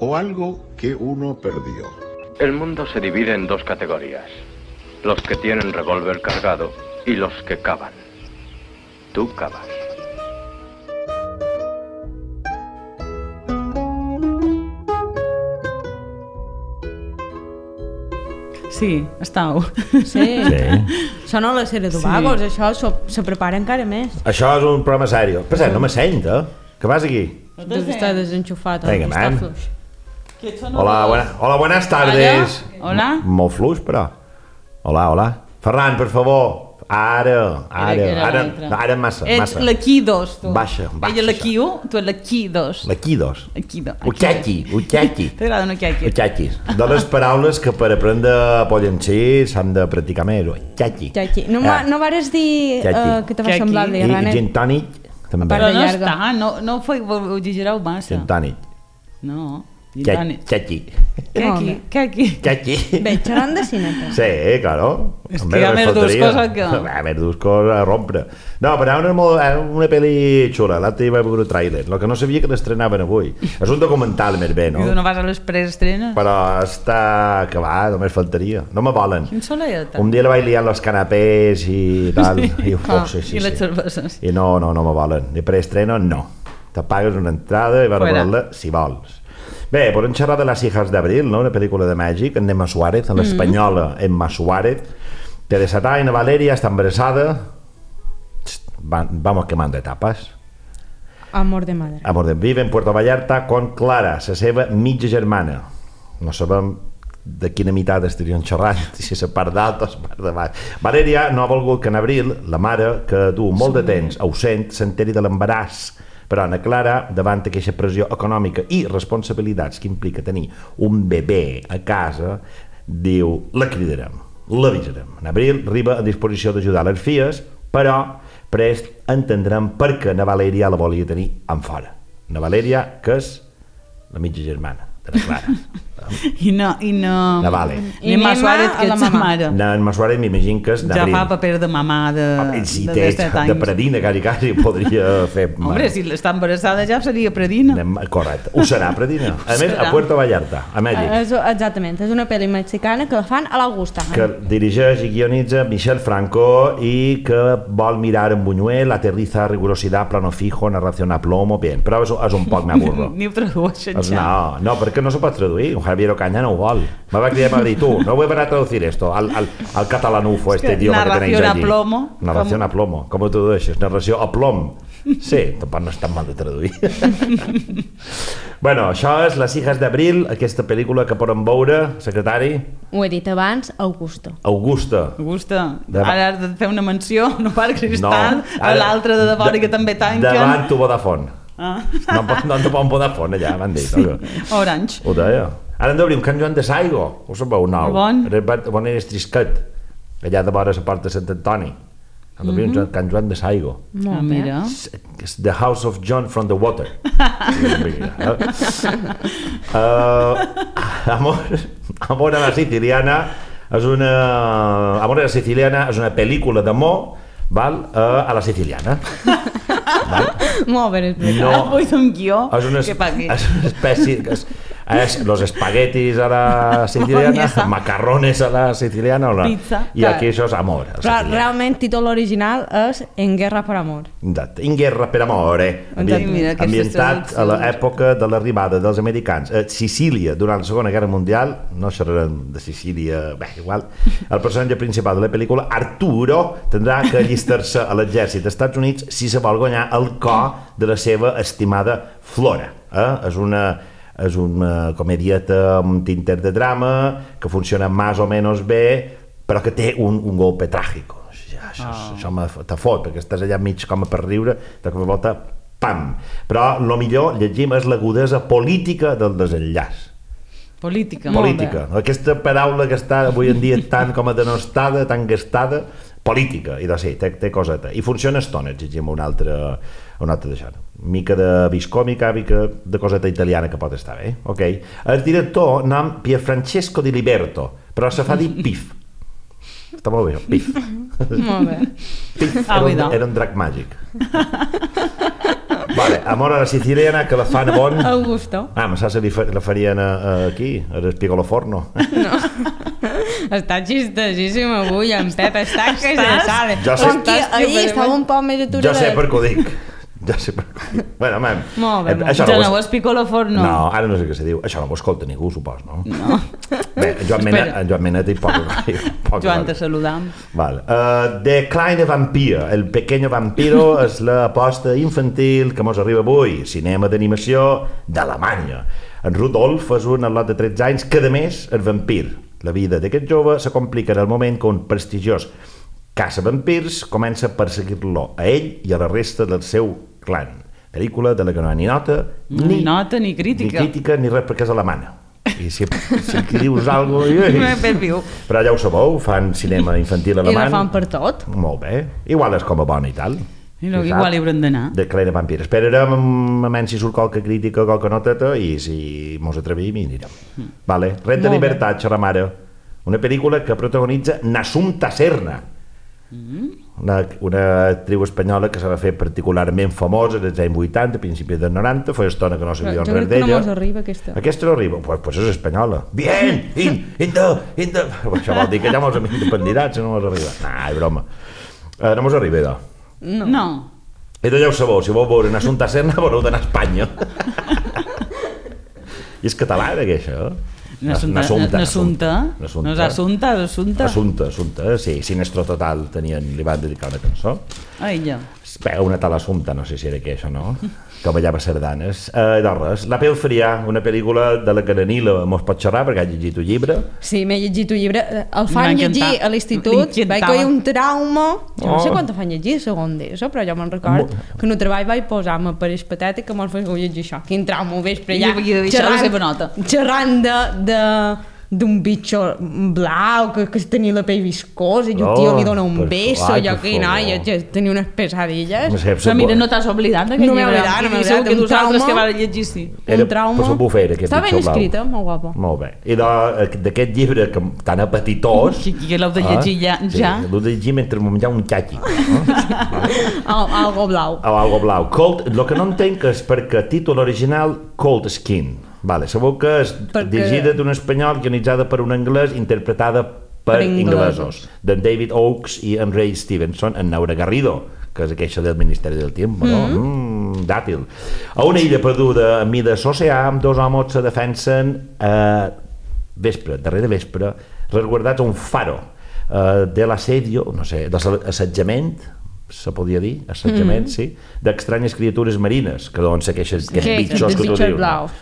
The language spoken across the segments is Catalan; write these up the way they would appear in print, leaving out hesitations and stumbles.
o algo que uno perdió. El mundo se divide en dos categorías: los que tienen revólver cargado y los que cavan. Tú cavas. Sí, estàu. Sí. Això no la sèrie d'Obagos, Sí. això se prepara encara més. Això és un programa sèrio. Per cert, no me sent, eh? Què fas aquí? Deu estar desenxufat. Vinga, està man. fluix. Hola, buenas tardes. Hola. Molt fluix, però. Hola. Ferran, per favor. Ara massa. Ets l'Aqui 2, tu. Baixa. Ella l'Aqui 1, tu ets l'Aqui 2. L'Aqui 2. Aquí 2. Uxaqui. T'agrada un Uxaqui? Uxaquis. De les paraules que per aprendre pollencí s'han de practicar més. Uxaqui. No vares dir que te va semblar I l'Irane? gin tònic també. Part Però de no llarga. està, no ho exagereu massa. Gin tònic. No, gitani. Uxaqui. Què aquí? Uxaqui. Bé, xerran de cineta. Sí, claro. És que hi ha més coses que... Més coses a rompre. No, però una pel·li xula. L'altre dia vaig veure el tràiler. El que no sabia que l'estrenaven avui. És un documental, més bé, no? I tu no vas a les preestrenes? Però està acabat, només faltaria. No me volen. Quin soleta? Un dia la vaig liar amb els canapés i tal. Sí. I les cerveses. I no me volen. De preestreno, no. Te pagues una entrada i vas a veure-la si vols. Bé, podem xerrar de Las hijas de Abril, no? Una pel·lícula de màgic, en Emma Suárez, en l'espanyola Emma Suárez. Té de 7 anys, Valeria està embarassada. Vamos quemando etapas. Amor de madre. Vive en Puerto Vallarta con Clara, la seva mitja germana. No sabem de quina meitat estarien xerrant, si la part d'alta o la part de baix. Valeria no ha volgut que en Abril, la mare, que du molt de temps ausent, s'enteri de l'embaràs. Però Ana Clara, davant d'aquesta pressió econòmica i responsabilitats que implica tenir un bebè a casa, diu, la cridarem, l'avisarem. En Abril arriba a disposició d'ajudar les filles, però prest entendrem per què na Valèria la volia tenir en fora. Na Valèria, que és la mitja germana de la Clara. I no... La Vale. I Emma Suárez, que ets sa mare. Emma Suárez m'imagino que és Ja fa paper de mamà de 7 anys. De predina, quasi podria fer... Hombre, si està embarassada ja seria predina. Correcte, ho serà predina. A més, a Puerto Vallarta, a Mèxic. Exactament, és una pel·li mexicana que la fan a l'Augusta. Que dirigeix i guionitza Michel Franco i que vol mirar en Buñuel, aterriza rigurosidad, plano fijo, narración a plomo, bien, però és un poc m'aburro. Ni ho tradueixen ja. No, perquè no s'ho pot traduir. Javier Ocaña no ho vol. Me va cridar i m'ha dit, tu, no voy a traducir esto al catalanufo, este idioma que tenéis allí. Narración a plomo. Narración a plomo. Com ho tradueixes? Narració a plom. Sí, tampoc no és tan mal de traduir. Bueno, això és Las hijas d'Abril, aquesta pel·lícula que podem veure, secretari. Ho he dit abans, Augusta. Augusta. Ara has de fer una menció, no per Cristal, a l'altre de devora que també tanquen. Davant tu Vodafone. No te poden Vodafone allà, m'han dit. Orange. Ho deia. Ara hem d'obrir un Can Joan de Saigo, ho sabeu, nou. Bon era Estrisquet, allà de vora la porta de Sant Antoni. Hem d'obrir un Can Joan de Saigo. Mira. The House of John from the Water. Amor a la Siciliana és una pel·lícula d'amor a la siciliana. Molt ben explicat. No, vull un guió que pagui. És una espècie... los espaguetis a la siciliana, macarrones a la siciliana, pizza, i aquí això és amor. Però realment títol original és En guerra per amor. In guerra per amore, ambientat a l'època de l'arribada dels americans a Sicília durant la Segona Guerra Mundial. No xerrarem de Sicília, bé, igual. El personatge principal de la pel·lícula, Arturo, tindrà que allistar-se a l'exèrcit dels Estats Units si se vol guanyar el cor de la seva estimada Flora. És una comedieta amb tinter de drama que funciona més o menys bé, però que té un golpe tràgico. Això te fot, perquè estàs allà mig com per riure, de cop i volta, pam! Però el millor, llegim, és l'agudesa política del desenllaç. Política. Aquesta paraula que està avui en dia tan com a denostada, tan gastada, política, i doncs sí, té coseta. I funciona estona, llegim un altre d'això. Mica de biscòmica, mica de coseta italiana que pot estar bé. El director nom Pierfrancesco Di Liberto, però se fa dir Pif. Està molt bé, Pif. Molt bé. Pif era un drac màgic. Vale, Amor a la siciliana, que la fan a bon... Augusto. Ma saps si la farien aquí, a l'Espigolo Forno? No. Està xistosíssim avui, en Pep està que se sale. Jo sé. Ahir estava un poc més aturadet. Jo sé per què ho dic. Bueno, mam. Molt bé, ja no ho és Piccolo Forno. No, ara no sé què se diu. Això no ho escolta ningú, supos, no? No. Bé, en Joan Menet i poc. Joan, te saludam. Vale. The Kleine Vampir, el pequeño vampiro, és l'aposta infantil que mos arriba avui. Cinema d'animació d'Alemanya. En Rudolf és un al·lot de 13 anys que, a més, és vampir. La vida d'aquest jove se complica en el moment que un prestigiós caça-vampirs comença a perseguir-lo a ell i a la resta del seu clan. Pel·lícula de la que no hi ha ni nota, ni crítica, ni res perquè és alemana. I si aquí dius alguna cosa... Però ja ho sabeu, fan cinema infantil alemany. I la fan per tot. Molt bé. Igual és com a bona i tal. Igual hi haurem d'anar. De Kleine Vampir. Esperarem a si surt qualque crítica o qualque noteta i si mos atrevim i anirem. Vale. Red de Libertat, xerramare. Una pel·lícula que protagonitza Nasumta Serna. Una actriu espanyola que se va fer particularment famosa dels anys 80, principis dels 90, fa estona que no sabia res d'ella. Jo crec que no mos arriba aquesta. Aquesta no arriba? Pues és espanyola. Bien! Això vol dir que ja mos hem independitat, si no mos arriba. Nah, és broma. No mos arriba, idò. No. Idò ja ho sabeu, si vau veure Nasumta Serna, haureu d'anar a Espanya. I és català, això? Nasumta. No és Assunta? Assunta, sí. Sinestro Total li van dedicar una cançó. Ai, ja. Una tal Assumpta, no sé si era què, això, no? Que ballava sardanes. Doncs, La Peu Frià, una pel·lícula de la que la Nila mos pot xerrar perquè ha llegit un llibre. Sí, m'he llegit un llibre. El fan llegir a l'institut, vaig coir un trauma, no sé quant fan llegir, segon d'ESO, però jo me'n record que en el treball vaig posar-me per el patètic que me'l fes llegir això. Quin trauma, ho veus per allà, xerrant d'un bitxo blau que tenia la pell viscosa i un tio li dona un beso i aquí, noia, tenia unes pesadilles. Però mira, no t'has oblidat d'aquest llibre. No m'he oblidat, que vosaltres que vas llegir, sí. Un trauma. Està ben escrita, molt guapa. Molt bé. I d'aquest llibre tan apetitós... Que l'heu de llegir ja. Sí, l'heu de llegir mentre m'ho menjar un xaqui. Algo blau. Algo blau. El que no entenc és perquè títol original Cold Skin. Vale, sabeu que és dirigida d'un espanyol, guionitzada per un anglès, interpretada per inglesos, d'en David Oakes i en Ray Stevenson, en Naura Garrido, que és aquella del Ministeri del Tiempo, no? Dàtil. A una illa perduda en mida d'oceà, amb dos homes se defensen darrere vespre, resguardats a un faro de l'assedio, no sé, de l'assetjament, se podia dir, assetjament, sí, d'estranyes criatures marines, que deuen ser aquests bitxos que tu dius.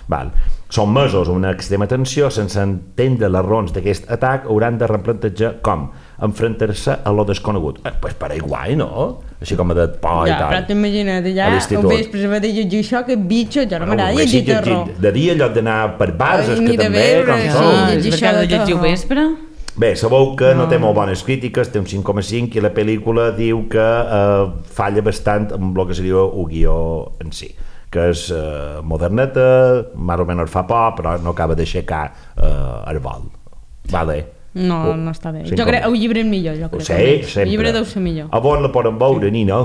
Són mesos una extrema tensió, sense entendre les raons d'aquest atac, hauran de replantejar com enfrontar-se a lo desconegut. Pues para igual, no? Així com de por i tal. Però t'imagina't allà, un vespre se va de llegir això, que bitxo, jo no m'agrada llegir terror. De dia, en lloc d'anar per bars, és que també... Ni de llegir al vespre? Bé, sabeu que no té molt bones crítiques, té un 5,5 i la pel·lícula diu que falla bastant amb el que seria el guió en si, que és moderneta, més o menys fa por, però no acaba d'aixecar el vol. Vale. No està bé. Jo crec que el llibre és millor, jo crec. Sí, sempre. El llibre deu ser millor. A on la poden veure, Nina?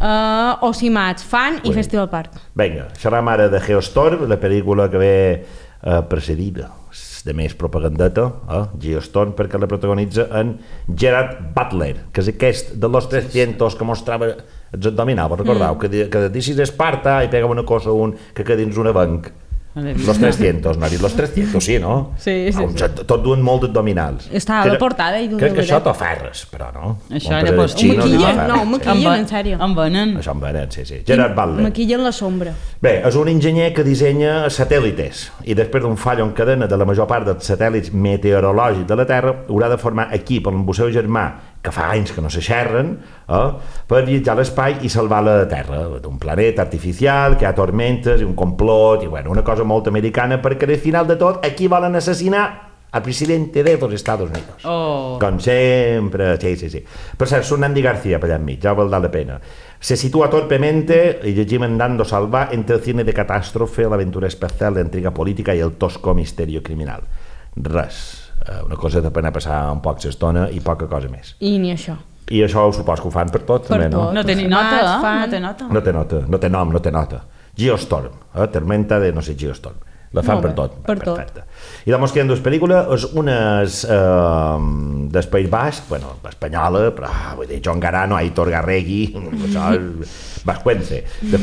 Ocimats, Fan i Festival Park. Vinga, xerram ara de Geostorm, la pel·lícula que ve precedida de més propagandeta, Geostorm, perquè la protagonitza en Gerard Butler, que és aquest de los 300 que mostrava els abdominals, recordeu? Que deixis Esparta i pega una cosa un que queda dins una banc. Los 300, no ha dit los 300, sí, no? Sí. Tot duen molt d'abdominals. Està a la portada. Crec que això t'oferres, però no. Això era un maquillen, en sèrio. En venen. Això en venen, sí. Gerard Butler. Maquillen la sombra. Bé, és un enginyer que dissenya satèl·lites i després d'un fall en cadena de la major part dels satèl·lits meteorològics de la Terra haurà de formar equip amb el seu germà, que fa anys que no se xerren, per viatjar a l'espai i salvar la Terra d'un planeta artificial, que hi ha tormentes i un complot i una cosa molt americana, perquè al final de tot aquí volen assassinar al presidente de los Estados Unidos. Com sempre, sí. Per cert, surt Andy García per allà enmig, ja valdrà la pena. Se sitúa torpemente, y llegim andando salva, entre el cine de catástrofe, l'aventura espacial, la intriga política i el tosco misterio criminal. Res. Una cosa de pena passar un poc s'estona i poca cosa més. I ni això. I això ho supos que ho fan per tot, també, no? No té ni nota, no té nota. No té nota, no té nom, no té nota. Geostorm, tormenta de no sé, Geostorm. La fan per tot. Perfecte. I doncs queden dues pel·lícules, unes del País Basc, bueno, espanyola, però vull dir, John Garano, Aitor Garregui, això és bascuense.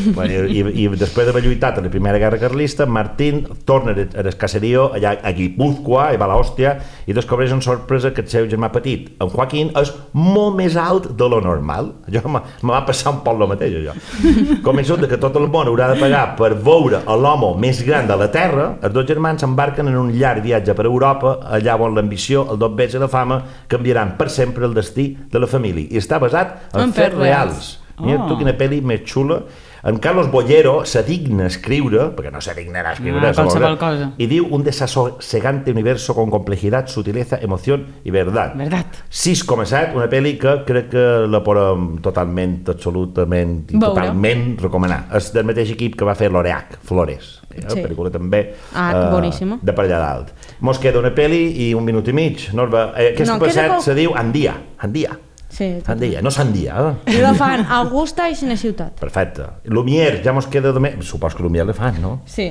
I després d'haver lluitat a la Primera Guerra Carlista, Martín torna al caserío allà a Guipúzcoa, i va a l'Hòstia, i descobreix amb sorpresa que el seu germà petit, en Joaquín, és molt més alt de lo normal. Allò me va passar un poc el mateix, allò. Convençut que tot el món haurà de pagar per veure l'home més gran de la Terra, els dos germans s'embarquen en un llarg viatge per Europa, allà on l'ambició, el dobbers i la fama canviaran per sempre el destí de la família. I està basat en fets reals. Mira tu quina pel·li més xula. En Carlos Bollero se digna a escriure, perquè no se dignarà a escriure, qualsevol cosa, y diu un desasosegante universo con complejidad, sutileza, emoción y verdad. 6,7, una pel·li que crec que la podem totalment, absolutament i totalment recomanar. És del mateix equip que va fer l'Oreac, Flores. Pel·lícula també boníssima. de per allà dalt. Mos queda una pel·li i un minut i mig. Norba, aquesta passat se diu Andia. Sí, Sandia, no Sandia. I la fan a Augusta i Cine Ciutat. Perfecte. Lumière, ja mos queda... Supos que Lumière la fan, no? Sí.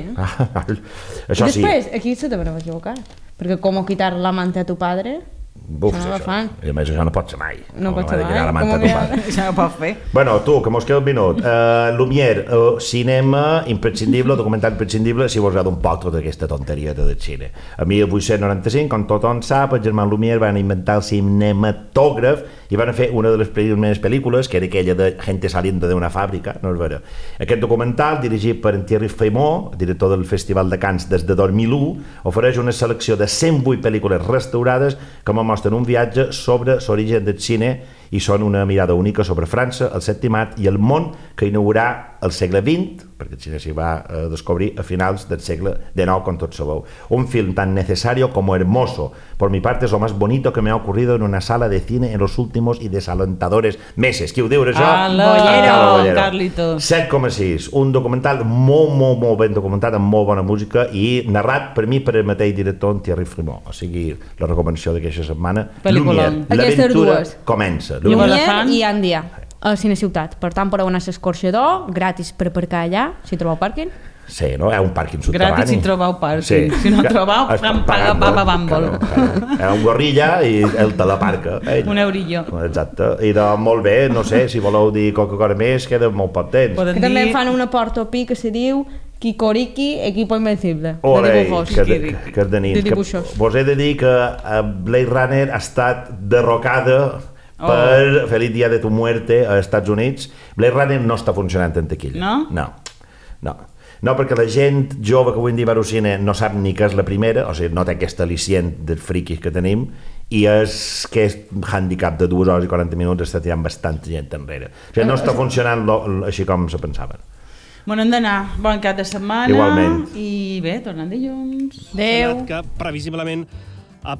Això sí. Després, aquí se t'haurà equivocat. Perquè com quitar l'amante a tu padre... Buf, això. I a més això no pot ser mai. No pot ser mai. Això no pot fer. Bueno, tu, que mos queda un minut. Lumière, cinema imprescindible, documental imprescindible, si vos agrada un poc tota aquesta tonteria del cine. A 1895, com tothom sap, els germans Lumière van inventar el cinematògraf i van fer una de les primeres pel·lícules, que era aquella de Gente saliendo de una fàbrica, no és vera. Aquest documental, dirigit per Thierry Frémaux, director del Festival de Cannes des de 2001, ofereix una selecció de 108 pel·lícules restaurades que mostren un viatge sobre l'origen del cine i són una mirada única sobre França, el Sèptim Art i el món que inaugurà el segle XX, perquè el cine s'hi va descobrir a finals del segle XIX, com tots sabeu. Un film tan necesario como hermoso. Por mi parte es lo más bonito que me ha ocurrido en una sala de cine en los últimos y desalentadores meses. Qui ho diu, això? Bollero, Carlito. 7,6. Un documental molt ben documentat, amb molt bona música i narrat per mi per el mateix director, Thierry Frémaux. O sigui, la recomanació d'aquesta setmana. Lumière. L'aventura comença. Lumière i Andia, a Cine Ciutat. Per tant, podeu anar a l'escorxador, gratis per aparcar allà, si trobeu pàrquing. Sí, no? Hi ha un pàrquing subterrani. Gratis si trobeu pàrquing. Si no trobeu, paga Papa Bàmbol. Hi ha un gorrilla i el te l'aparca. Un eurillo. Exacte. I doncs molt bé, no sé, si voleu dir qualque cosa més, queda molt pot temps. Que també fan una porta pi que se diu Kikoriki, Equipo Invencible. Olé, de dibujos. Que de nit. De dibuixos. Vos he de dir que Blade Runner ha estat derrocada per Feliz Día de tu Muerte als Estats Units. Blade Runner no està funcionant en taquilla. No, perquè la gent jove que avui en dia va al cine no sap ni què és la primera, o sigui, no té aquest al·licient dels friquis que tenim, i és que és handicap de 2 hores i 40 minuts està tirant bastanta gent enrere. O sigui, no està funcionant així com se pensaven. Bueno, hem d'anar. Bon cap de setmana. Igualment. I bé, tornem dilluns. Adéu. Que previsiblement